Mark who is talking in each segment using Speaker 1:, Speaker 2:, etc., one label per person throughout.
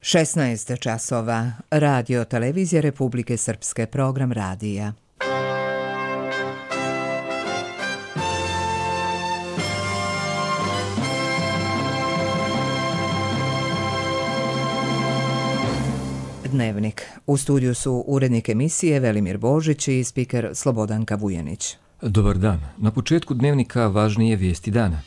Speaker 1: 16 časova. Radio Televizija Republike Srpske, program radija. Dnevnik. U studiju su urednik emisije Velimir Božić i spiker Slobodanka Vujanić.
Speaker 2: Dobar dan. Na početku dnevnika važnije vijesti dana.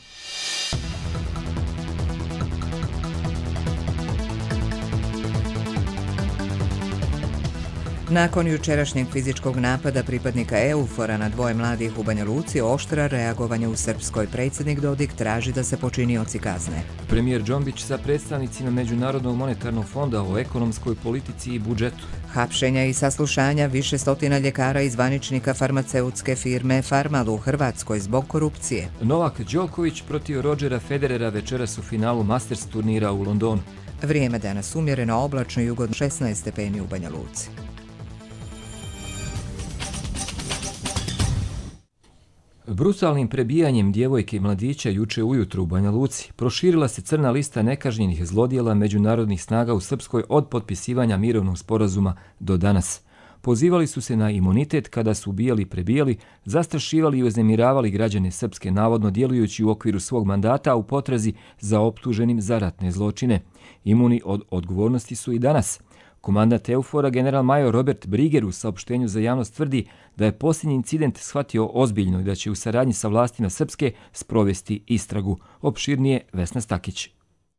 Speaker 1: Nakon jučerašnjeg fizičkog napada pripadnika EUFOR-a na dvoje mladih u Banja Luci, oštra reagovanje u Srpskoj. Predsjednik Dodik traži da se počinioci kazne.
Speaker 2: Premijer Džombić sa predstavnicima Međunarodnog monetarnog fonda o ekonomskoj politici i budžetu.
Speaker 1: Hapšenja i saslušanja više stotina ljekara i zvaničnika farmaceutske firme Farmal u Hrvatskoj zbog korupcije.
Speaker 2: Novak Đoković protiv Rodgera Federera večeras u finalu Masters turnira u Londonu.
Speaker 1: Vrijeme danas umjereno, oblačno i ugodno, 16 stepeni u Banja Luci.
Speaker 2: Brutalnim prebijanjem djevojke i mladića juče ujutro u Banja Luci proširila se crna lista nekažnjenih zlodjela međunarodnih snaga u Srpskoj od potpisivanja mirovnog sporazuma do danas. Pozivali su se na imunitet kada su ubijali i prebijali, zastrašivali i uznemiravali građane Srpske, navodno djelujući u okviru svog mandata u potrazi za optuženim za ratne zločine. Imuni od odgovornosti su i danas. Komandant EUFOR-a general major Robert Briger u saopštenju za javnost tvrdi da je posljednji incident shvatio ozbiljno i da će u saradnji sa vlastima Srpske sprovesti istragu. Opširnije Vesna Stakić.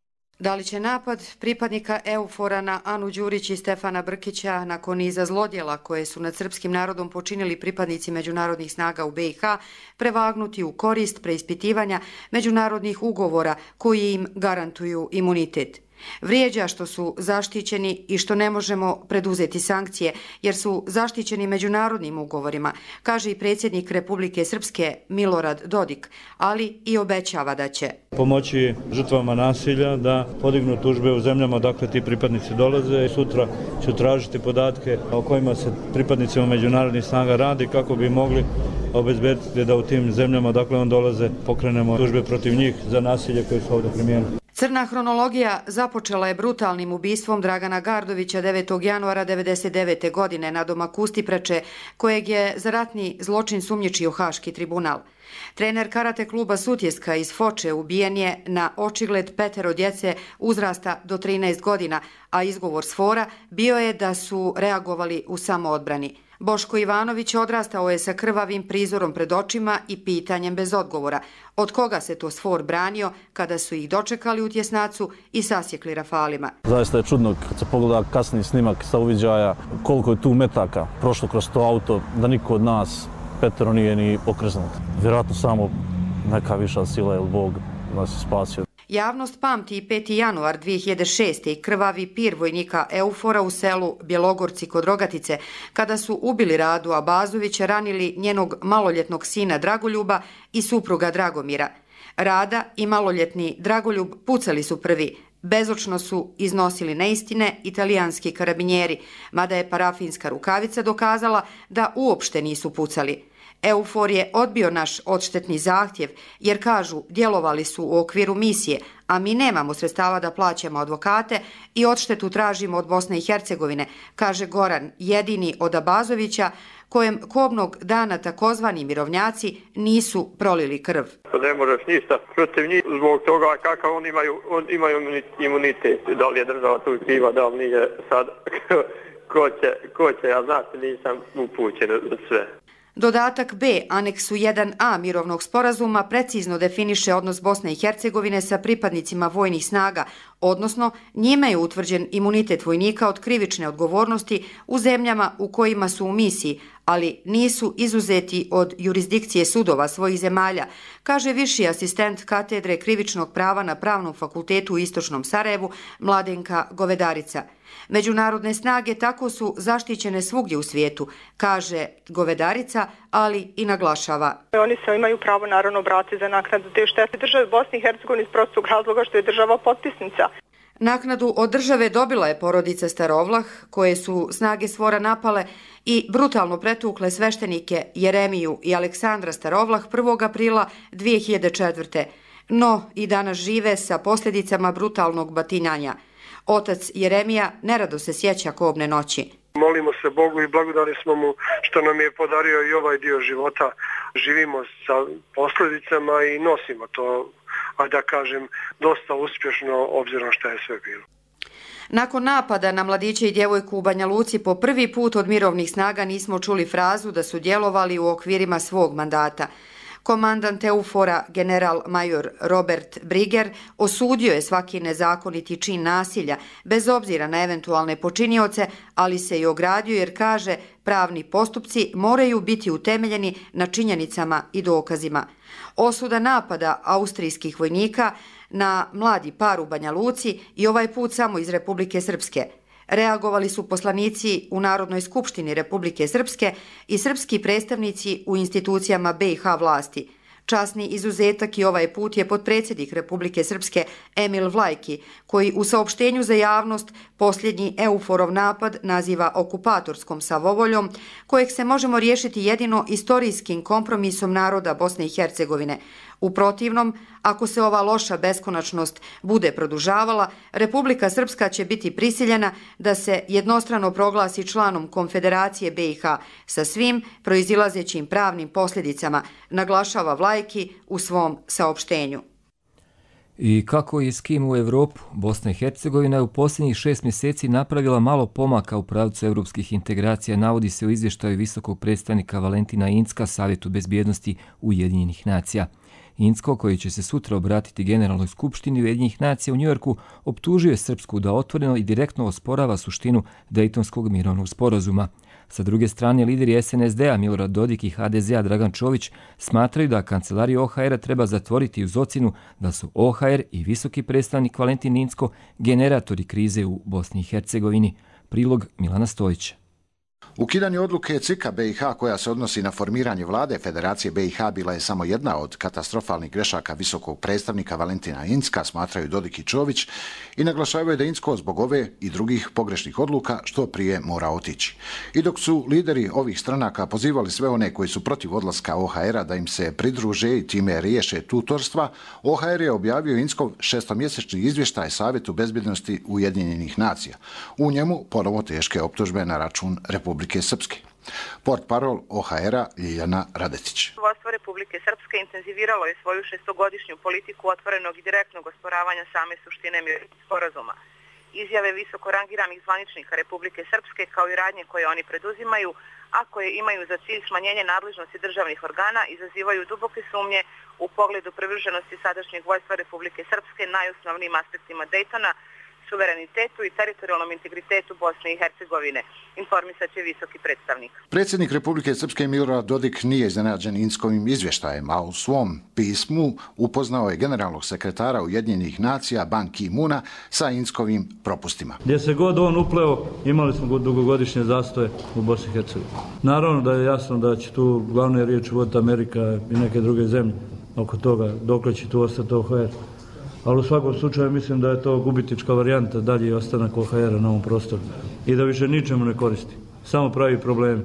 Speaker 3: Da li će napad pripadnika EUFOR-a na Anu Đurić i Stefana Brkića nakon niza zlodjela koje su nad srpskim narodom počinili pripadnici međunarodnih snaga u BiH prevagnuti u korist preispitivanja međunarodnih ugovora koji im garantuju imunitet? Vrijeđa što su zaštićeni i što ne možemo preduzeti sankcije jer su zaštićeni međunarodnim ugovorima, kaže i predsjednik Republike Srpske Milorad Dodik, ali i obećava da će
Speaker 4: pomoći žrtvama nasilja da podignu tužbe u zemljama odakle ti pripadnici dolaze. Sutra ću tražiti podatke o kojima se pripadnicima međunarodnih snaga radi kako bi mogli obezbediti da u tim zemljama odakle on dolaze pokrenemo tužbe protiv njih za nasilje koje su ovdje primijenili.
Speaker 3: Crna hronologija započela je brutalnim ubistvom Dragana Gardovića 9. januara 1999. godine na domaku Stipreče, kojeg je za ratni zločin sumnjičio Haški tribunal. Trener karate kluba Sutjeska iz Foče ubijen je na očigled 5 djece uzrasta do 13 godina, a izgovor s fora bio je da su reagovali u samoodbrani. Boško Ivanović odrastao je sa krvavim prizorom pred očima i pitanjem bez odgovora. Od koga se to sfor branio kada su ih dočekali u tjesnacu i sasjekli rafalima?
Speaker 5: Zaista je čudno kad se pogleda kasni snimak sa uviđaja koliko je tu metaka prošlo kroz to auto, da niko od nas 5 nije ni okreznut. Vjerojatno samo neka viša sila ili Bog nas je spasio.
Speaker 3: Javnost pamti i 5. januar 2006. i krvavi pir vojnika EUFOR-a u selu Bjelogorci kod Rogatice, kada su ubili Radu Abazovića, ranili njenog maloljetnog sina Dragoljuba i supruga Dragomira. Rada i maloljetni Dragoljub pucali su prvi. Bezočno su iznosili neistine italijanski karabinjeri, mada je parafinska rukavica dokazala da uopšte nisu pucali. EUFOR je odbio naš odštetni zahtjev jer, kažu, djelovali su u okviru misije, a mi nemamo sredstava da plaćamo advokate i odštetu tražimo od Bosne i Hercegovine, kaže Goran, jedini od Abazovića, kojem kobnog dana takozvani mirovnjaci nisu prolili krv.
Speaker 6: Ne možeš ništa protiv njih zbog toga kakav oni imaju imunitet. Da li je država tu kriva, da li nije sad, ko će, ja znate, nisam upućen od sve.
Speaker 3: Dodatak B aneksu 1a mirovnog sporazuma precizno definiše odnos Bosne i Hercegovine sa pripadnicima vojnih snaga, odnosno njime je utvrđen imunitet vojnika od krivične odgovornosti u zemljama u kojima su u misiji, ali nisu izuzeti od jurisdikcije sudova svojih zemalja, kaže viši asistent katedre krivičnog prava na Pravnom fakultetu u Istočnom Sarajevu Mladenka Govedarica. Međunarodne snage tako su zaštićene svugdje u svijetu, kaže Govedarica, ali i naglašava.
Speaker 7: Oni se imaju pravo naravno obratiti za naknadu te štete države Bosne i Hercegovine iz prostog razloga što je država potpisnica.
Speaker 3: Naknadu od države dobila je porodica Starovlah, koje su snage SVOR-a napale i brutalno pretukle sveštenike Jeremiju i Aleksandra Starovlah 1. aprila 2004. No i danas žive sa posljedicama brutalnog batinjanja. Otac Jeremija nerado se sjeća kobne noći.
Speaker 8: Molimo se Bogu i blagodali smo mu što nam je podario i ovaj dio života. Živimo sa posljedicama i nosimo to, a da kažem, dosta uspješno obzirom što je sve bilo.
Speaker 3: Nakon napada na mladiće i djevojku u Banja Luci po prvi put od mirovnih snaga nismo čuli frazu da su djelovali u okvirima svog mandata. Komandant EUFOR-a general major Robert Briger osudio je svaki nezakoniti čin nasilja, bez obzira na eventualne počinioce, ali se i ogradio jer kaže pravni postupci moraju biti utemeljeni na činjenicama i dokazima. Osuda napada austrijskih vojnika na mladi par u Banja Luci i ovaj put samo iz Republike Srpske. Reagovali su poslanici u Narodnoj skupštini Republike Srpske i srpski predstavnici u institucijama BiH vlasti. Časni izuzetak i ovaj put je potpredsjednik Republike Srpske Emil Vlajki, koji u saopštenju za javnost posljednji EUFOR-ov napad naziva okupatorskom savovoljom, kojeg se možemo riješiti jedino istorijskim kompromisom naroda Bosne i Hercegovine. U protivnom, ako se ova loša beskonačnost bude produžavala, Republika Srpska će biti prisiljena da se jednostrano proglasi članom Konfederacije BiH sa svim proizilazećim pravnim posljedicama, naglašava Vlajki u svom saopštenju.
Speaker 2: I kako i s kim u Evropu, Bosna i Hercegovina je u posljednjih 6 mjeseci napravila malo pomaka u pravcu europskih integracija, navodi se u izvještaju visokog predstavnika Valentina Incka Savjetu bezbjednosti Ujedinjenih nacija. Incko, koji će se sutra obratiti Generalnoj skupštini Ujedinjenih nacija u Njujorku, optužio je Srpsku da otvoreno i direktno osporava suštinu Dejtonskog mirovnog sporazuma. Sa druge strane, lideri SNSD-a Milorad Dodik i HDZ-a Dragan Čović smatraju da kancelariju OHR-a treba zatvoriti uz ocjenu da su OHR i visoki predstavnik Valentin Incko generatori krize u Bosni i Hercegovini. Prilog Milana Stojića.
Speaker 9: Ukidanje odluke CIK-a BiH koja se odnosi na formiranje vlade Federacije BiH bila je samo jedna od katastrofalnih grešaka visokog predstavnika Valentina Incka, smatraju Dodik i Čović, i naglašavaju da Incko zbog ove i drugih pogrešnih odluka što prije mora otići. I dok su lideri ovih stranaka pozivali sve one koji su protiv odlaska OHR-a da im se pridruže i time riješe tutorstva, OHR je objavio Inckov 6-mjesečni izvještaj Savjetu bezbjednosti Ujedinjenih nacija. U njemu ponovo teške optužbe na račun Republike Srpske. Portparol OHR-a Ljiljana Radetić.
Speaker 7: Vodstvo Republike Srpske intenziviralo je svoju 6-godišnju politiku otvorenog i direktnog osporavanja same suštine mirovnog sporazuma. Izjave visoko rangiranih zvaničnika Republike Srpske kao i radnje koje oni preduzimaju, a koje imaju za cilj smanjenje nadležnosti državnih organa, izazivaju duboke sumnje u pogledu privrženosti sadašnjeg vodstva Republike Srpske najosnovnijim aspektima Dejtona, suverenitetu i teritorijalnom integritetu Bosne i Hercegovine, informisat će visoki predstavnik.
Speaker 9: Predsjednik Republike Srpske Milorad Dodik nije iznenađen Inckovim izvještajem, a u svom pismu upoznao je generalnog sekretara Ujedinjenih nacija Ban Ki-moona sa Inckovim propustima.
Speaker 4: Gdje se god on upleo, imali smo dugogodišnje zastoje u Bosni i Hercegovini. Naravno da je jasno da će tu glavne riječi voditi Amerika i neke druge zemlje oko toga, dokle će tu ostati OHR. Ali u svakom slučaju mislim da je to gubitnička varijanta dalje ostanak OHR-a na ovom prostoru i da više ničemu ne koristi, samo pravi problem.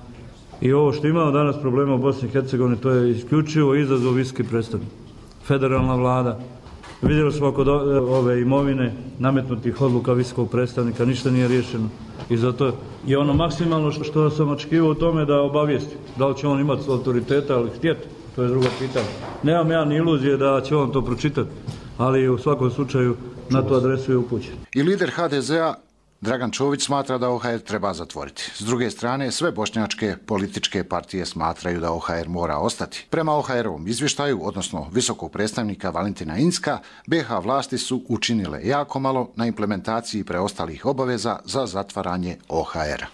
Speaker 4: I ovo što imamo danas problema u Bosni i Hercegovini, to je isključivo izazov visoki predstavnik. Federalna vlada, vidjeli smo kod ove imovine nametnutih odluka visokog predstavnika, ništa nije riješeno. I zato je ono maksimalno što sam očekivao u tome da obavijesti. Da li će on imati autoriteta ili htjeti, to je drugo pitanje. Nemam ja ni iluzije da će on to pročitati, ali u svakom slučaju na tu adresu je upućen.
Speaker 9: I lider HDZ-a Dragan Čović smatra da OHR treba zatvoriti. S druge strane, sve bošnjačke političke partije smatraju da OHR mora ostati. Prema OHR-ovom izvještaju, odnosno visokog predstavnika Valentina Incka, BiH vlasti su učinile jako malo na implementaciji preostalih obaveza za zatvaranje OHR-a.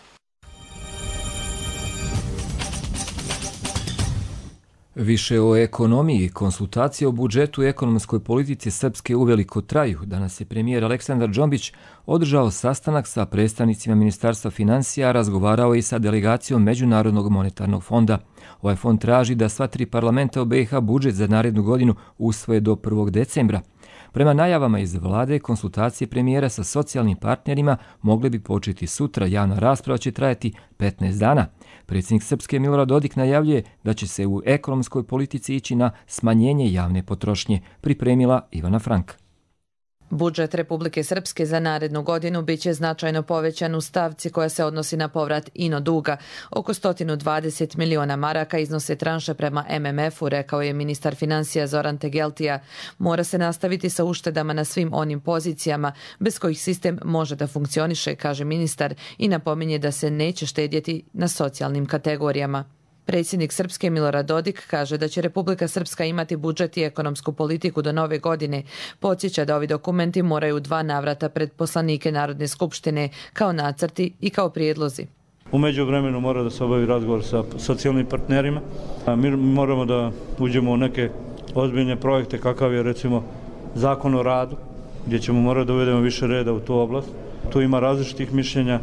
Speaker 2: Više o ekonomiji, konsultacije o budžetu i ekonomskoj politici Srpske uveliko traju. Danas je premijer Aleksandar Džombić održao sastanak sa predstavnicima Ministarstva financija, razgovarao i sa delegacijom Međunarodnog monetarnog fonda. Ovaj fond traži da sva 3 parlamenta u BiH budžet za narednu godinu usvoje do 1. decembra. Prema najavama iz vlade, konsultacije premijera sa socijalnim partnerima mogle bi početi sutra. Javna rasprava će trajati 15 dana. Predsjednik Srpske Milorad Dodik najavljuje da će se u ekonomskoj politici ići na smanjenje javne potrošnje, pripremila Ivana Frank.
Speaker 10: Budžet Republike Srpske za narednu godinu biće značajno povećan u stavci koja se odnosi na povrat ino duga. Oko 120 miliona maraka iznose tranše prema MMF-u, rekao je ministar financija Zoran Tegeltija. Mora se nastaviti sa uštedama na svim onim pozicijama bez kojih sistem može da funkcioniše, kaže ministar, i napominje da se neće štedjeti na socijalnim kategorijama. Predsjednik Srpske Milorad Dodik kaže da će Republika Srpska imati budžet i ekonomsku politiku do nove godine. Podsjeća da ovi dokumenti moraju 2 navrata pred poslanike Narodne skupštine kao nacrti i kao prijedlozi.
Speaker 4: U međuvremenu mora da se obavi razgovor sa socijalnim partnerima. Mi moramo da uđemo u neke ozbiljne projekte kakav je recimo Zakon o radu, gdje ćemo morati da uvedemo više reda u tu oblast. Tu ima različitih mišljenja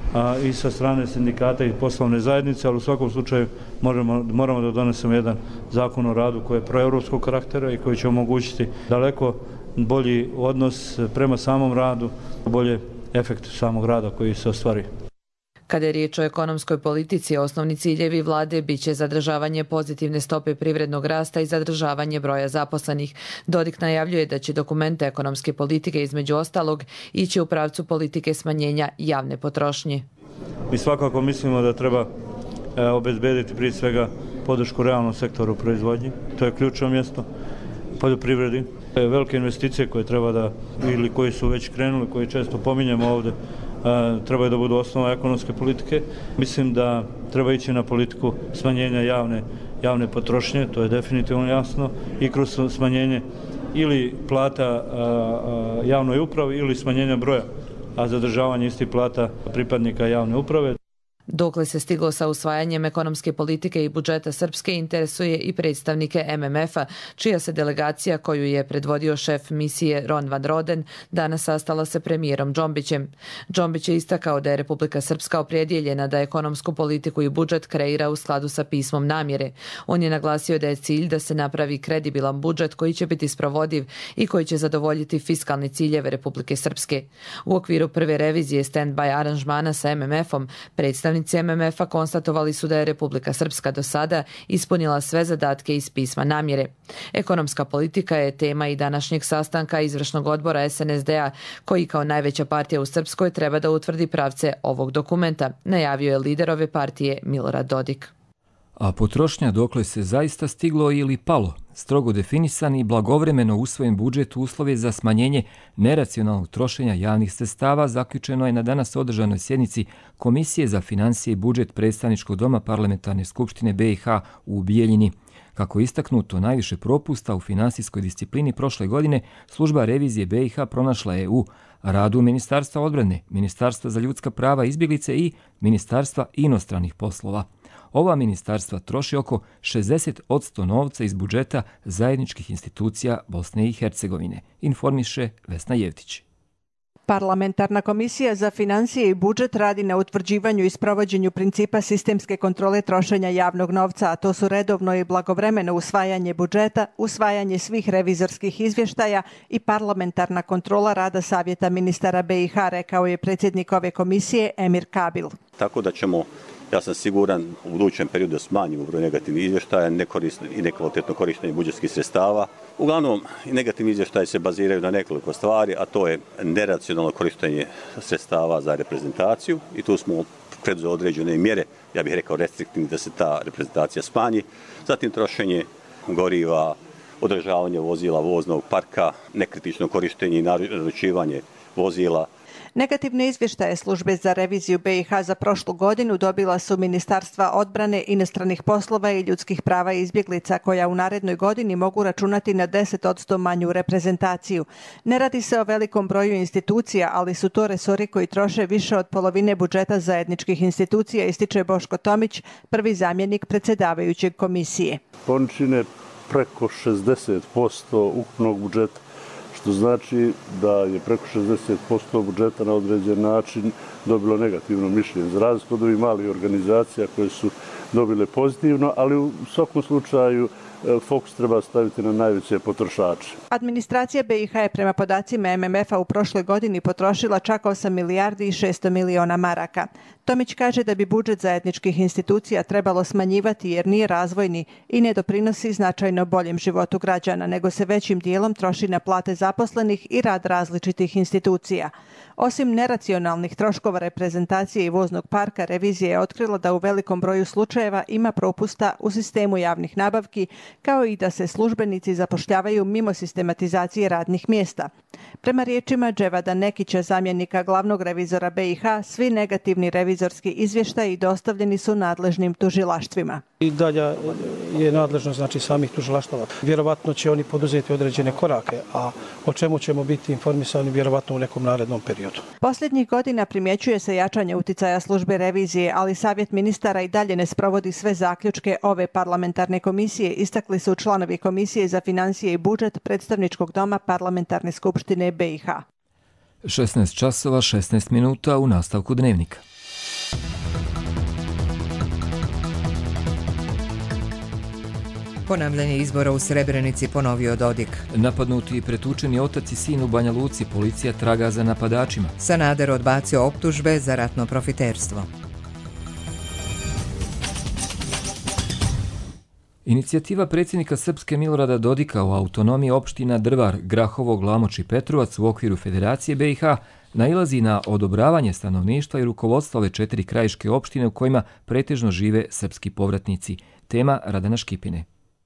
Speaker 4: i sa strane sindikata i poslovne zajednice, ali u svakom slučaju moramo da donesemo jedan zakon o radu koji je proevropskog karaktera i koji će omogućiti daleko bolji odnos prema samom radu, bolje efekte samog rada koji se ostvaruje.
Speaker 10: Kada je riječ o ekonomskoj politici, osnovni ciljevi vlade biće zadržavanje pozitivne stope privrednog rasta i zadržavanje broja zaposlenih. Dodik najavljuje da će dokumente ekonomske politike između ostalog ići u pravcu politike smanjenja javne potrošnje.
Speaker 4: Mi svakako mislimo da treba obezbediti prije svega podršku realnom sektoru proizvodnji. To je ključno mjesto poljoprivredi. Velike investicije koje treba da, ili koji su već krenuli, koji često pominjemo ovdje, trebaju da budu osnova ekonomske politike. Mislim da treba ići na politiku smanjenja javne potrošnje, to je definitivno jasno, i kroz smanjenje ili plata javnoj upravi ili smanjenja broja, a zadržavanje istih plata pripadnika javne uprave.
Speaker 10: Dokle se stiglo sa usvajanjem ekonomske politike i budžeta Srpske interesuje i predstavnike MMF-a, čija se delegacija, koju je predvodio šef misije Ron van Roden, danas sastala sa premijerom Džombićem. Džombić je istakao da je Republika Srpska opredjeljena da ekonomsku politiku i budžet kreira u skladu sa pismom namjere. On je naglasio da je cilj da se napravi kredibilan budžet koji će biti sprovodiv i koji će zadovoljiti fiskalne ciljeve Republike Srpske. U okviru prve revizije stand-by aranžmana sa MMF-om, predstavnici MMF-a konstatovali su da je Republika Srpska do sada ispunila sve zadatke iz pisma namjere. Ekonomska politika je tema i današnjeg sastanka izvršnog odbora SNSD-a, koji kao najveća partija u Srpskoj treba da utvrdi pravce ovog dokumenta, najavio je lider ove partije Milorad Dodik.
Speaker 2: A potrošnja dokle se zaista stiglo ili palo? Strogo definisan i blagovremeno usvojen budžet uslov je za smanjenje neracionalnog trošenja javnih sredstava zaključeno je na danas održanoj sjednici Komisije za financije i budžet Predstavničkog doma Parlamentarne skupštine BiH u Bijeljini. Kako je istaknuto, najviše propusta u finansijskoj disciplini prošle godine služba revizije BiH pronašla je u radu Ministarstva odbrane, Ministarstva za ljudska prava i izbjeglice i Ministarstva inostranih poslova. Ova ministarstva troši oko 60% novca iz budžeta zajedničkih institucija Bosne i Hercegovine, informiše Vesna Jevtić.
Speaker 11: Parlamentarna komisija za financije i budžet radi na utvrđivanju i sprovođenju principa sistemske kontrole trošenja javnog novca, a to su redovno i blagovremeno usvajanje budžeta, usvajanje svih revizorskih izvještaja i parlamentarna kontrola rada Savjeta ministara BiH, rekao je predsjednik ove komisije Emir Kabil.
Speaker 12: Tako da ćemo, ja sam siguran, u budućem periodu da smanjimo broj negativnih izvještaja i nekvalitetno korištenje budžetskih sredstava. Uglavnom, negativni izvještaji se baziraju na nekoliko stvari, a to je neracionalno korištenje sredstava za reprezentaciju i tu smo preduzeli određene mjere, ja bih rekao restriktivni, da se ta reprezentacija smanji. Zatim trošenje goriva, održavanje vozila, voznog parka, nekritično korištenje i naručivanje vozila.
Speaker 11: Negativne izvještaje službe za reviziju BiH za prošlu godinu dobila su Ministarstva odbrane, inostranih poslova i ljudskih prava i izbjeglica, koja u narednoj godini mogu računati na 10% manju reprezentaciju. Ne radi se o velikom broju institucija, ali su to resori koji troše više od polovine budžeta zajedničkih institucija, ističe Boško Tomić, prvi zamjenik predsjedavajućeg komisije.
Speaker 13: Oni čine preko 60% ukupnog budžeta, što znači da je preko 60% budžeta na određen način dobilo negativno mišljenje. Za razliku od ovih malih organizacija koje su dobile pozitivno, ali u svakom slučaju fokus treba staviti na najveće potrošače.
Speaker 11: Administracija BiH je prema podacima MMF-a u prošloj godini potrošila čak 8 milijardi i 600 miliona maraka. Tomić kaže da bi budžet zajedničkih institucija trebalo smanjivati jer nije razvojni i ne doprinosi značajno boljem životu građana, nego se većim dijelom troši na plate zaposlenih i rad različitih institucija. Osim neracionalnih troškova reprezentacije i voznog parka, revizija je otkrila da u velikom broju slučajeva ima propusta u sistemu javnih nabavki, kao i da se službenici zapošljavaju mimo sistematizacije radnih mjesta. Prema riječima Dževada Nekića, zamjenika glavnog revizora BiH, svi negativni revizorski izvještaji dostavljeni su nadležnim tužilaštvima.
Speaker 14: I dalje je nadležnost samih tužilaštava. Vjerovatno će oni poduzeti određene korake, a o čemu ćemo biti informisani vjerovatno u nekom narednom periodu.
Speaker 11: Posljednjih godina primjećuje se jačanje uticaja službe revizije, ali Savjet ministara i dalje ne sprovodi sve zaključke ove parlamentarne komisije, istakli su članovi Komisije za financije i budžet Predstavničkog doma Parlamentarne skupštine BiH.
Speaker 2: 16 časova 16 minuta u nastavku dnevnika.
Speaker 1: Ponavljanje izbora u Srebrenici ponovio Dodik.
Speaker 2: Napadnuti i pretučeni otac i sin u Banja Luci, policija traga za napadačima.
Speaker 1: Sanader odbacio optužbe za ratno profiterstvo.
Speaker 2: Inicijativa predsjednika Srpske Milorada Dodika o autonomiji opština Drvar, Grahovo, Glamoč i Petrovac u okviru Federacije BiH nailazi na odobravanje stanovništva i rukovodstva ove 4 krajiške opštine u kojima pretežno žive srpski povratnici. Tema Radana Škipine.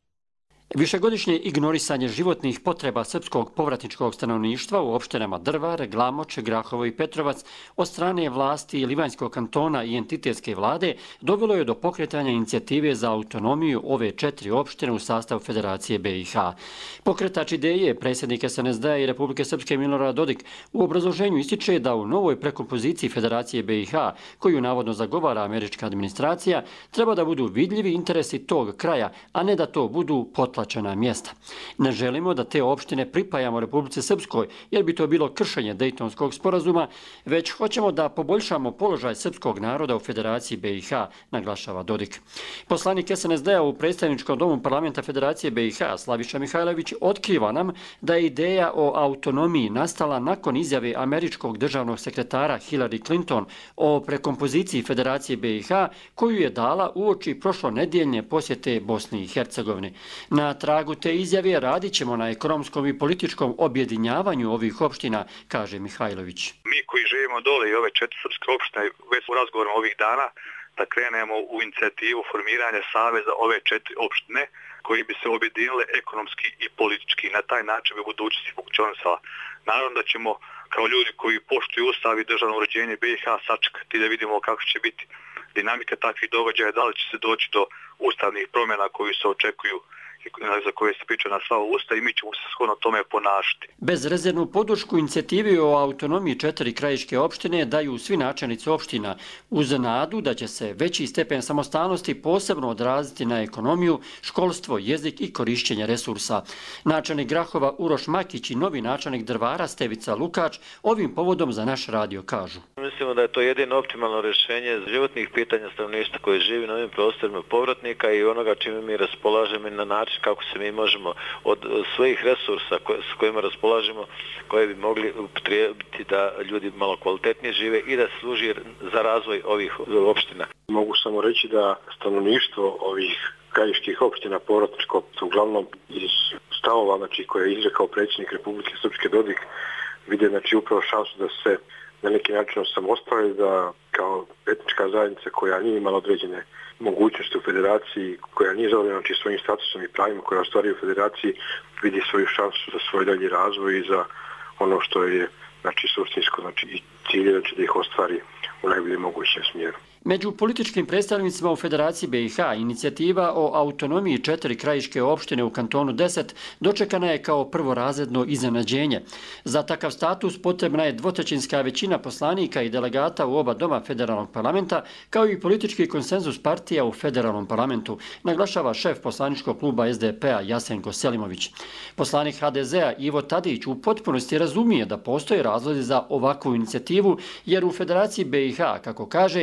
Speaker 15: Višegodišnje ignorisanje životnih potreba srpskog povratničkog stanovništva u opštinama Drvar, Glamoč, Grahovo i Petrovac od strane vlasti Livanjskog kantona i entitetske vlade dovelo je do pokretanja inicijative za autonomiju ove 4 opštine u sastavu Federacije BiH. Pokretač ideje, predsjednik SNSD-a i Republike Srpske Milorad Dodik, u obrazloženju ističe da u novoj prekompoziciji Federacije BiH, koju navodno zagovara američka administracija, treba da budu vidljivi interesi tog kraja, a ne da to budu potlačena mjesta. Ne želimo da te opštine pripajamo Republici Srpskoj, jer bi to bilo kršenje Dejtonskog sporazuma, već hoćemo da poboljšamo položaj srpskog naroda u Federaciji BiH, naglašava Dodik. Poslanik SNSD-a u predstavničkom domu parlamenta Federacije BiH, Slaviša Mihajlović, otkriva nam da je ideja o autonomiji nastala nakon izjave američkog državnog sekretara Hillary Clinton o prekompoziciji Federacije BiH, koju je dala uoči prošlonedjeljne posjete Bosni i Hercegovine. Na tragu te izjave radit ćemo na ekonomskom i političkom objedinjavanju ovih opština, kaže Mihajlović.
Speaker 16: Mi koji živimo dole i ove 4 srpske opštine, već u razgovorima ovih dana, da krenemo u inicijativu formiranja saveza ove 4 opštine koji bi se objedinile ekonomski i politički. Na taj način bi budućnosti funkcionisala. Naravno da ćemo kao ljudi koji poštuju ustav i državno uređenje BiH sačekati da vidimo kako će biti dinamika takvih događaja, da li će se doći do ustavnih promjena koji se očekuju za koje se priča na sva usta i mi ćemo se shodno tome ponašati.
Speaker 15: Bezrezervnu podršku inicijativi o autonomiji 4 krajiške opštine daju svi načelnici opština uz nadu da će se veći stepen samostalnosti posebno odraziti na ekonomiju, školstvo, jezik i korišćenje resursa. Načelnik Grahova Uroš Makić i novi načelnik Drvara Stevica Lukač ovim povodom za naš radio kažu.
Speaker 17: Mislimo da je to jedino optimalno rješenje životnih pitanja stanovništva koji živi na ovim prostorima povratnika i onoga čime mi raspolažemo na način kako se mi možemo od svojih resursa s kojima raspolažemo, koje bi mogli upotrijebiti da ljudi malo kvalitetnije žive i da služi za razvoj ovih opština.
Speaker 8: Mogu samo reći da stanovništvo ovih krajiških opština povratničko, uglavnom iz stavova koje je izrekao predsjednik Republike Srpske Dodik, vide upravo šansu da se na neki način samostale, da kao etnička zajednica koja nije imala određene mogućnosti u federaciji, koja nije zadovoljena svojim statusom i pravima koja ostvaruje u federaciji, vidi svoju šansu za svoj dalji razvoj i za ono što je suštinsko i cilje da ih ostvari u najboljem mogućem smjeru.
Speaker 15: Među političkim predstavnicima u Federaciji BiH inicijativa o autonomiji 4 krajiške opštine u kantonu 10 dočekana je kao prvorazredno iznenađenje. Za takav status potrebna je dvotrećinska većina poslanika i delegata u oba doma federalnog parlamenta, kao i politički konsenzus partija u federalnom parlamentu, naglašava šef poslaničkog kluba SDP-a Jasenko Selimović. Poslanik HDZ-a Ivo Tadić u potpunosti razumije da postoje razlozi za ovakvu inicijativu, jer u Federaciji BiH, kako kaže, slaba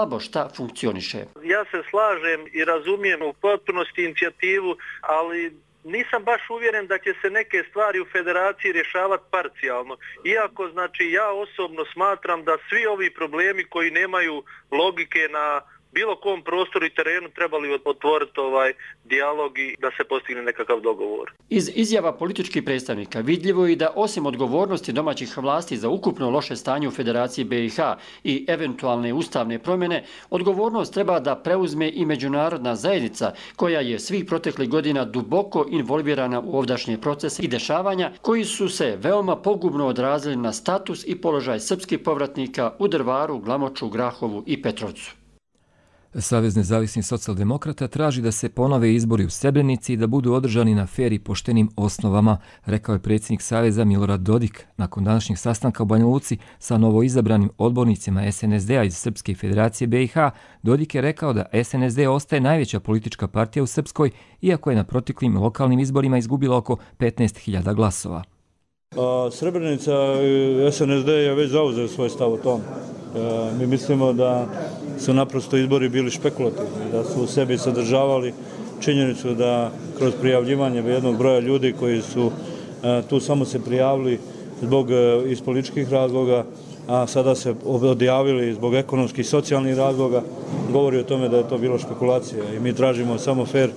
Speaker 15: slabo šta funkcioniše.
Speaker 18: Ja se slažem i razumijem u potpunosti inicijativu, ali nisam baš uvjeren da će se neke stvari u federaciji rješavati parcijalno. Iako, znači, ja osobno smatram da svi ovi problemi koji nemaju logike na bilo kom prostoru i terenu trebali otvoriti dijalog i da se postigne nekakav dogovor.
Speaker 15: Iz izjava političkih predstavnika vidljivo je da osim odgovornosti domaćih vlasti za ukupno loše stanje u Federaciji BiH i eventualne ustavne promjene, odgovornost treba da preuzme i međunarodna zajednica koja je svih proteklih godina duboko involvirana u ovdašnje procese i dešavanja koji su se veoma pogubno odrazili na status i položaj srpskih povratnika u Drvaru, Glamoču, Grahovu i Petrovcu.
Speaker 2: Savez nezavisnih socijaldemokrata traži da se ponove izbori u Srebrenici i da budu održani na fer i poštenim osnovama, rekao je predsjednik Saveza Milorad Dodik. Nakon današnjeg sastanka u Banja Luci sa novoizabranim odbornicima SNSD-a iz Srpske federacije BiH, Dodik je rekao da SNSD ostaje najveća politička partija u Srpskoj, iako je na proteklim lokalnim izborima izgubila oko 15.000 glasova.
Speaker 4: Srebrenica SNSD je već zauzeo svoj stav o tom. Mi mislimo da su naprosto izbori bili špekulativni, da su u sebi sadržavali činjenicu da kroz prijavljivanje jednog broja ljudi koji su tu samo se prijavili iz političkih razloga, a sada se odjavili zbog ekonomskih i socijalnih razloga, govori o tome da je to bilo špekulacija i mi tražimo samo fer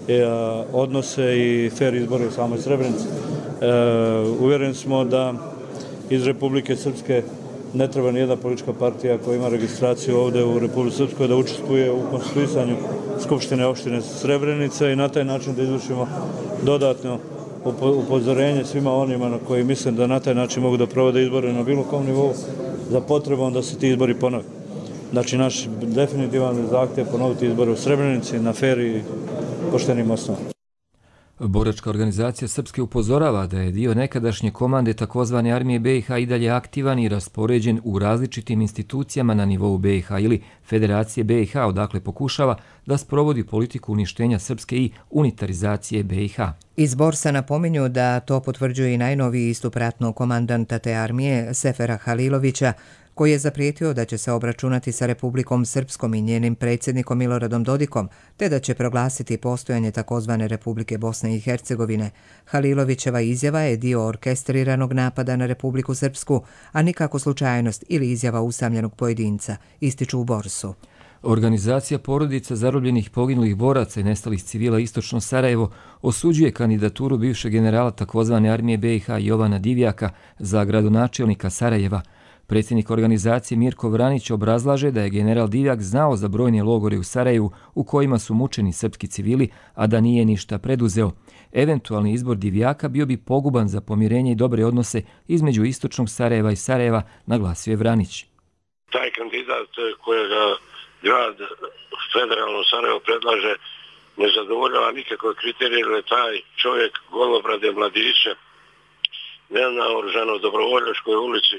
Speaker 4: odnose i fer izbore u samoj Srebrenici. Uvjeren smo da iz Republike Srpske ne treba nijedna politička partija koja ima registraciju ovdje u Republike Srpskoj da učestvuje u konstituisanju Skupštine opštine Srebrenica i na taj način da izvršimo dodatno upozorenje svima onima na koji mislim da na taj način mogu da provode izbore na bilo kom nivou za potrebom da se ti izbori ponove. Znači, naš definitivan zahtjev ponoviti izbore u Srebrenici na fer i poštenim osnovama.
Speaker 2: Boračka organizacija Srpske upozorava da je dio nekadašnje komande takozvane armije BiH i dalje aktivan i raspoređen u različitim institucijama na nivou BiH ili Federacije BiH, odakle pokušava da sprovodi politiku uništenja Srpske i unitarizacije BiH.
Speaker 1: Iz Borsa napominju da to potvrđuje i najnoviji istup ratnog komandanta te armije Sefera Halilovića, koji je zaprijetio da će se obračunati sa Republikom Srpskom i njenim predsjednikom Miloradom Dodikom, te da će proglasiti postojanje takozvane Republike Bosne i Hercegovine. Halilovićeva izjava je dio orkestriranog napada na Republiku Srpsku, a nikako slučajnost ili izjava usamljenog pojedinca, ističu u Borsu.
Speaker 2: Organizacija porodica zarobljenih poginulih boraca i nestalih civila Istočno Sarajevo osuđuje kandidaturu bivšeg generala takozvane armije BiH Jovana Divjaka za gradonačelnika Sarajeva. Predsjednik organizacije Mirko Vranić obrazlaže da je general Divjak znao za brojne logore u Sarajevu u kojima su mučeni srpski civili, a da nije ništa preduzeo. Eventualni izbor Divjaka bio bi poguban za pomirenje i dobre odnose između Istočnog Sarajeva i Sarajeva, naglasio je Vranić.
Speaker 19: Taj kandidat kojega grad federalno Sarajevo predlaže ne zadovoljava nikakve kriterije, jer je taj čovjek golobrade mladiće nenaoružano u Dobrovoljačkoj ulici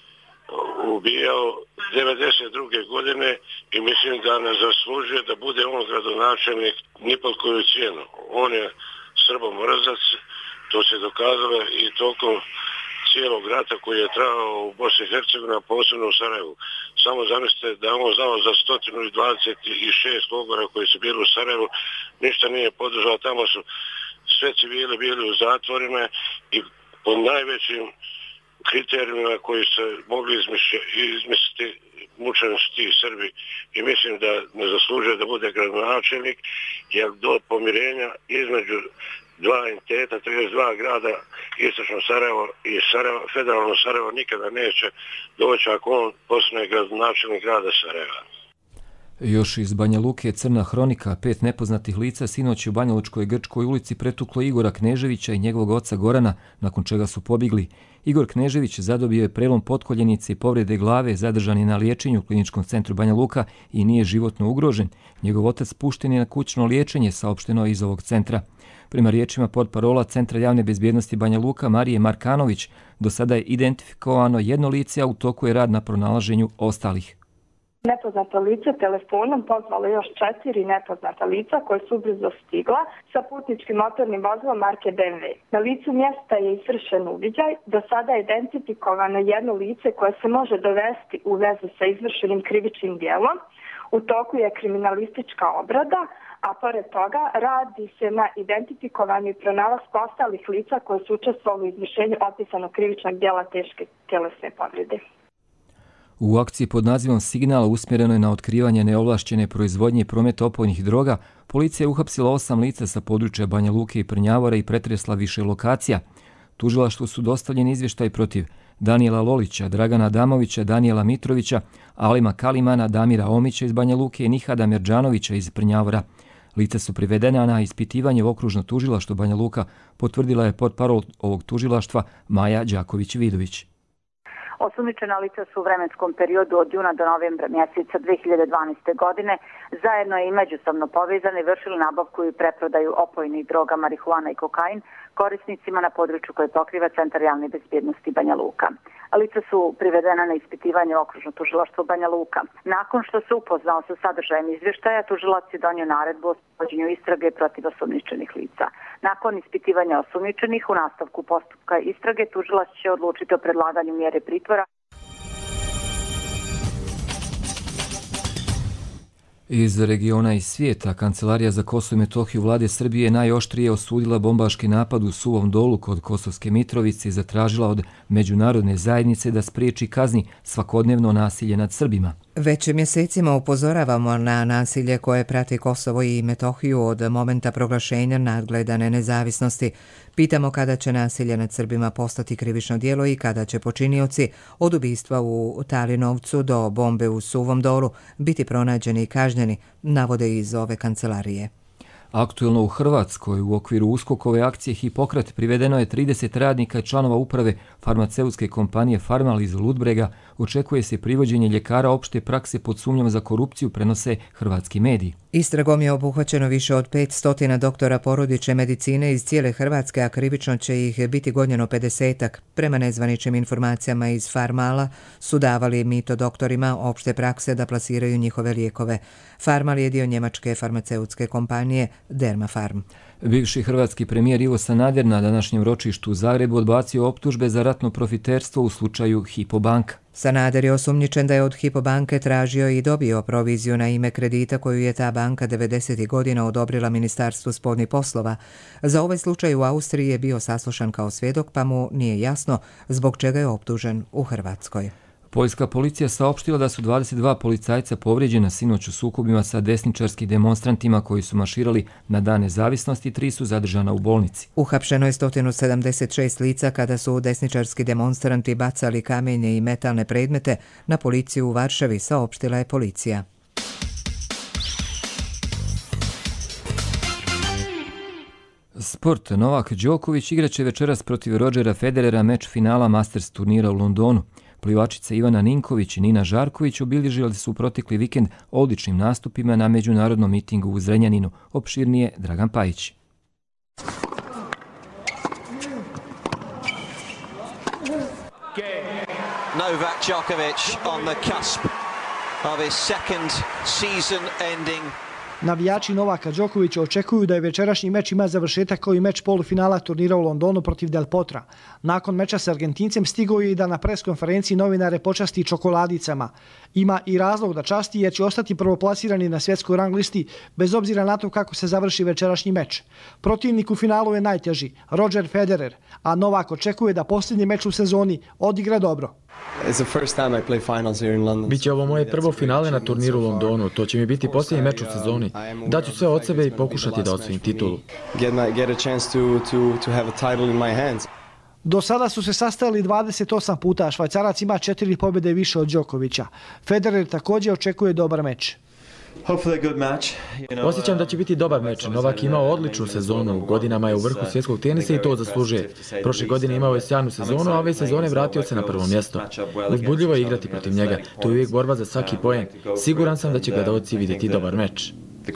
Speaker 19: ubijao 92. godine i mislim da ne zaslužuje da bude on gradonačelnik ni pod koju cijenu. On je srbomrzac, to se dokazalo i tokom cijelog rata koji je trajao u Bosni i Hercegovini, posebno u Sarajevu. Samo zamislite da on znao za 126 logora koji su bili u Sarajevu, ništa nije podržao, tamo su sve civili bili u zatvorima i po najvećim kriterijima koji se mogli izmisliti mučeni su ti Srbi i mislim da ne zaslužuje da bude gradonačelnik, jer do pomirenja između dva entiteta, to je dva grada, Istočno Sarajevo i federalno Sarajevo, nikada neće doći ako on postane gradonačelnik grada Sarajeva.
Speaker 2: Još iz Banja Luke crna hronika. 5 nepoznatih lica sinoć u Banjalučkoj Grčkoj ulici pretuklo Igora Kneževića i njegovog oca Gorana, nakon čega su pobjegli. Igor Knežević zadobio je prelom potkoljenice i povrede glave, zadržan je na liječenju u Kliničkom centru Banja Luka i nije životno ugrožen. Njegov otac pušten je na kućno liječenje, saopšteno iz ovog centra. Prema riječima portparola Centra javne bezbjednosti Banja Luka Marije Markanović, do sada je identifikovano jedno lice, a u toku je rad na pronalaženju ostalih.
Speaker 20: Nepoznato lice telefonom pozvalo još 4 nepoznata lica koje su ubrzo stigla sa putničkim motornim vozilom marke BMW. Na licu mjesta je izvršen uviđaj, do sada je identifikovano jedno lice koje se može dovesti u vezu sa izvršenim krivičnim djelom. U toku je kriminalistička obrada, a pored toga radi se na identifikovanju i pronalasku ostalih lica koje su učestvovali u izvršenju opisanog krivičnog djela teške tjelesne povrede.
Speaker 2: U akciji pod nazivom Signal usmjereno je na otkrivanje neovlašćene proizvodnje i prometa opojnih droga. Policija je uhapsila 8 lica sa područja Banja Luke i Prnjavora i pretresla više lokacija. Tužilaštvu su dostavljeni izvještaj protiv Danijela Lolića, Dragana Adamovića, Danijela Mitrovića, Alima Kalimana, Damira Omića iz Banja Luke i Nihada Merđanovića iz Prnjavora. Lica su privedena na ispitivanje u okružno tužilaštvo Banja Luka, potvrdila je portparol ovog tužilaštva Maja Đaković-Vidović.
Speaker 21: Osumnjičena lica su u vremenskom periodu od juna do novembra mjeseca 2012. godine zajedno i međusobno povezani vršili nabavku i preprodaju opojnih droga, marihuana i kokain korisnicima na području koje pokriva Centar javne bezbjednosti Banja Luka. Lica su privedena na ispitivanje u okružno tužilaštvo Banja Luka. Nakon što se upoznao sa sadržajem izvještaja, tužilac je donio naredbu o sprovođenju istrage protiv osumnjičenih lica. Nakon ispitivanja osumnjičenih u nastavku postupka istrage, tužilac će odlučiti o predlaganju mjere pritvora.
Speaker 2: Iz regiona i svijeta, Kancelarija za Kosovo i Metohiju vlade Srbije najoštrije osudila bombaški napad u Suvom Dolu kod Kosovske Mitrovice i zatražila od međunarodne zajednice da spriječi kazni svakodnevno nasilje nad Srbima.
Speaker 1: Već mjesecima upozoravamo na nasilje koje prati Kosovo i Metohiju od momenta proglašenja nadgledane nezavisnosti. Pitamo kada će nasilje nad Srbima postati krivično djelo i kada će počinioci od ubistva u Talinovcu do bombe u Suvom Dolu biti pronađeni i kažnjeni, navode iz ove kancelarije.
Speaker 2: Aktuelno u Hrvatskoj u okviru USKOK-ove akcije Hipokrat privedeno je 30 radnika i članova uprave farmaceutske kompanije Farmal iz Ludbrega. Očekuje se privođenje ljekara opšte prakse pod sumnjom za korupciju, prenose hrvatski mediji.
Speaker 1: Istragom je obuhvaćeno više od 500 doktora porodične medicine iz cijele Hrvatske, a krivično će ih biti gonjeno 50-ak. Prema nezvaničnim informacijama iz Farmala su davali mito doktorima opšte prakse da plasiraju njihove lijekove. Farmal je dio njemačke farmaceutske kompanije Dermafarm.
Speaker 2: Bivši hrvatski premijer Ivo Sanader na današnjem ročištu u Zagrebu odbacio optužbe za ratno profiterstvo u slučaju Hypo banka.
Speaker 1: Sanader je osumnjičen da je od Hypo banke tražio i dobio proviziju na ime kredita koju je ta banka 90. godina odobrila Ministarstvu spoljnih poslova. Za ovaj slučaj u Austriji je bio saslušan kao svjedok, pa mu nije jasno zbog čega je optužen u Hrvatskoj.
Speaker 2: Poljska policija saopštila da su 22 policajca povrijeđena sinoć u sukobima sa desničarskim demonstrantima koji su marširali na Dan nezavisnosti, 3 su zadržana u bolnici.
Speaker 1: Uhapšeno je 176 lica kada su desničarski demonstranti bacali kamenje i metalne predmete na policiju u Varšavi, saopštila je policija.
Speaker 2: Sport. Novak Đoković igraće večeras protiv Rodgera Federera meč finala Masters turnira u Londonu. Plivačica Ivana Ninković i Nina Žarković obilježili su protekli vikend odličnim nastupima na međunarodnom mitingu u Zrenjaninu. Opširnije Dragan Pajić.
Speaker 22: Novak Djokovic on the cusp of his second season-ending.
Speaker 23: Navijači Novaka Đokovića očekuju da je večerašnji meč ima završetak kao i meč polufinala turnira u Londonu protiv Del Potra. Nakon meča s Argentincem stigao je i da na preskonferenciji novinare počasti čokoladicama. Ima i razlog da časti jer će ostati prvoplasirani na svjetskoj rang listi bez obzira na to kako se završi večerašnji meč. Protivnik u finalu je najteži, Roger Federer, a Novak očekuje da posljednji meč u sezoni odigra dobro.
Speaker 24: Biće ovo moje prvo finale na turniru u Londonu, to će mi biti posljednji meč u sezoni. Daću sve od sebe i pokušati da osvojim titulu.
Speaker 23: Do sada su se sastajali 28 puta, a Švajcarac ima 4 pobjede više od Đokovića. Federer također očekuje dobar meč.
Speaker 24: Osjećam da će biti dobar meč. Novak imao odličnu sezonu, godinama je u vrhu svjetskog tenisa i to zaslužuje. Prošle godine imao je sjajnu sezonu, a ove sezone vratio se na prvo mjesto. Uzbudljivo je igrati protiv njega, to je uvijek borba za svaki poen. Siguran sam da će gledaoci vidjeti dobar meč.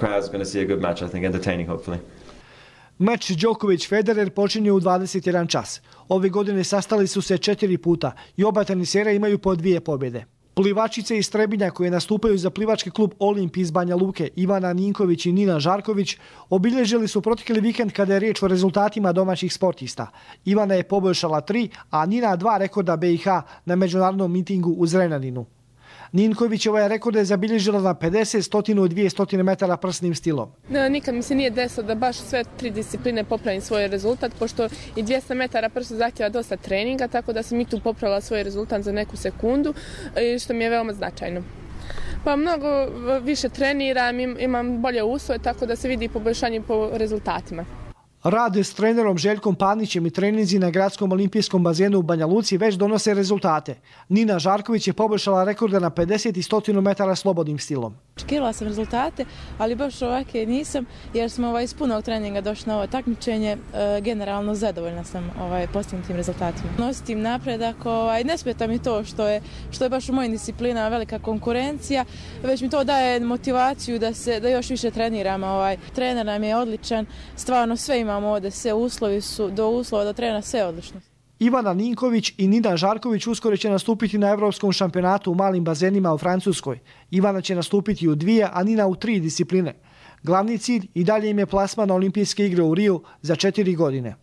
Speaker 23: Meč Đoković-Federer počinje u 21 čas. Ove godine sastali su se 4 puta i oba tenisera imaju po 2 pobjede. Plivačice iz Trebinja koje nastupaju za plivački klub Olimpij iz Banja Luke, Ivana Ninković i Nina Žarković, obilježili su protekli vikend kada je riječ o rezultatima domaćih sportista. Ivana je poboljšala 3, a Nina 2 rekorda BiH na međunarodnom mitingu u Zrenjaninu. Ninkovićeva je rekorde zabilježila na 50, 100 i 200 metara prsnim stilom.
Speaker 3: Nikad mi se nije desilo da baš sve 3 discipline popravim svoj rezultat, pošto i 200 metara prsa zahtjeva dosta treninga, tako da sam i tu popravila svoj rezultat za neku sekundu, što mi je veoma značajno. Pa mnogo više treniram, imam bolje uslove, tako da se vidi poboljšanje po rezultatima.
Speaker 23: Rad s trenerom Željkom Panićem i treninzi na gradskom olimpijskom bazenu u Banja Luci već donose rezultate. Nina Žarković je poboljšala rekorde na 50 i 100 metara slobodnim stilom.
Speaker 5: Očekivala sam rezultate, ali baš ovake nisam, jer smo iz punog treninga došli na ovo takmičenje. Generalno zadovoljna sam postignutim rezultatima. Nosim napredak, ne smeta mi to što je baš u mojim disciplinama velika konkurencija, već mi to daje motivaciju da još više treniram. Trener nam je odličan, stvarno sve imamo ovdje, sve uslovi su do uslova do trena, sve odlično.
Speaker 23: Ivana Ninković i Nina Žarković uskoro će nastupiti na Evropskom šampionatu u malim bazenima u Francuskoj. Ivana će nastupiti u 2, a Nina u 3 discipline. Glavni cilj i dalje im je plasman na olimpijske igre u Riju za 4 godine.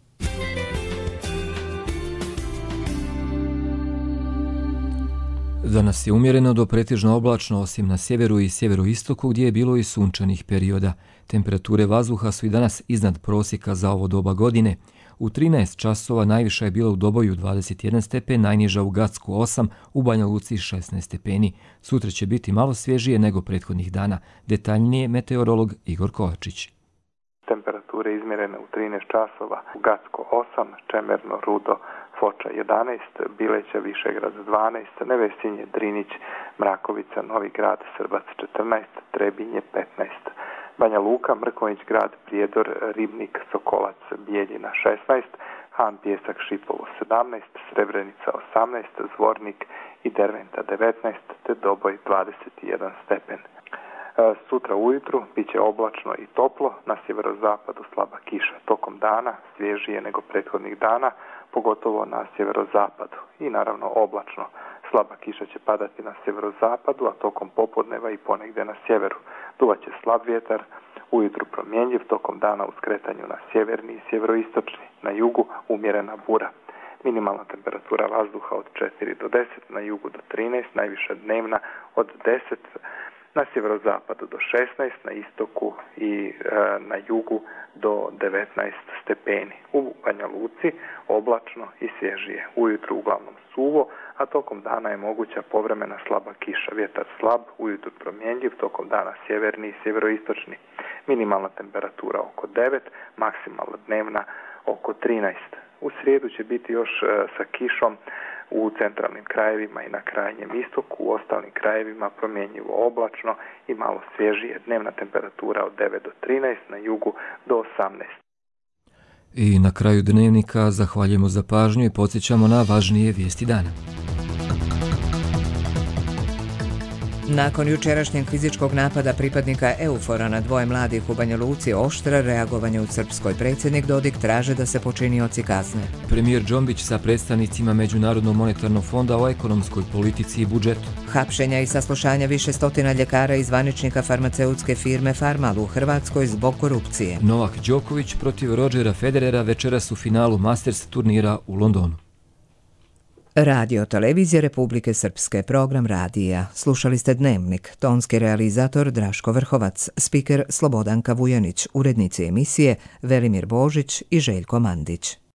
Speaker 2: Danas je umjereno do pretežno oblačno, osim na sjeveru i sjeveroistoku gdje je bilo i sunčanih perioda. Temperature vazduha su i danas iznad prosjeka za ovo doba godine. U 13 časova najviša je bila u Doboju 21 stepen, najniža u Gacku 8, u Banja Luci 16 stepeni. Sutra će biti malo svježije nego prethodnih dana. Detaljnije meteorolog Igor Kovačić.
Speaker 6: Temperature izmjerene u 13 časova, u Gacko 8, Čemerno, Rudo, Foča 11, Bileća, Višegrad 12, Nevesinje, Drinić, Mrakovica, Novi Grad, Srbac 14, Trebinje 15. Banja Luka, Mrkonjić Grad, Prijedor, Ribnik, Sokolac, Bijeljina 16, Han Pjesak, Šipovo 17, Srebrenica 18, Zvornik i Derventa 19, te Doboj 21 stepen. Sutra ujutru bit će oblačno i toplo, na sjeverozapadu slaba kiša. Tokom dana svježije nego prethodnih dana, pogotovo na sjeverozapadu. I naravno oblačno. Slaba kiša će padati na sjeverozapadu, a tokom popodneva i ponegdje na sjeveru. Duvaće slab vjetar, ujutru promjenjiv, tokom dana u skretanju na sjeverni i sjeveroistočni. Na jugu umjerena bura. Minimalna temperatura vazduha od 4 do 10, na jugu do 13, najviša dnevna od 10, na sjeverozapadu do 16, na istoku i na jugu do 19 stepeni. U Banja Luci oblačno i svježije. Ujutru uglavnom suvo, a tokom dana je moguća povremena slaba kiša. Vjetar slab, ujutru promjenjiv, tokom dana sjeverni i sjeveroistočni. Minimalna temperatura oko 9, maksimalna dnevna oko 13. U srijedu će biti još sa kišom u centralnim krajevima i na krajnjem istoku, u ostalim krajevima promjenjivo oblačno i malo svježije. Dnevna temperatura od 9 do 13, na jugu do 18.
Speaker 2: I na kraju dnevnika zahvaljujemo za pažnju i podsjećamo na važnije vijesti dana.
Speaker 1: Nakon jučerašnjeg fizičkog napada pripadnika EUFOR-a na 2 mladih u Banja Luci, oštra reagovanje u Srpskoj, predsjednik Dodik traže da se počinioci kazne.
Speaker 2: Premijer Džombić sa predstavnicima Međunarodnog monetarnog fonda o ekonomskoj politici i budžetu.
Speaker 1: Hapšenja i saslušanja više stotina ljekara i zvaničnika farmaceutske firme Farmal u Hrvatskoj zbog korupcije.
Speaker 2: Novak Đoković protiv Rodgera Federera večeras u finalu Masters turnira u Londonu.
Speaker 1: Radio Televizije Republike Srpske, program radija. Slušali ste Dnevnik, tonski realizator Draško Vrhovac, spiker Slobodanka Vujanić, urednici emisije Velimir Božić i Željko Mandić.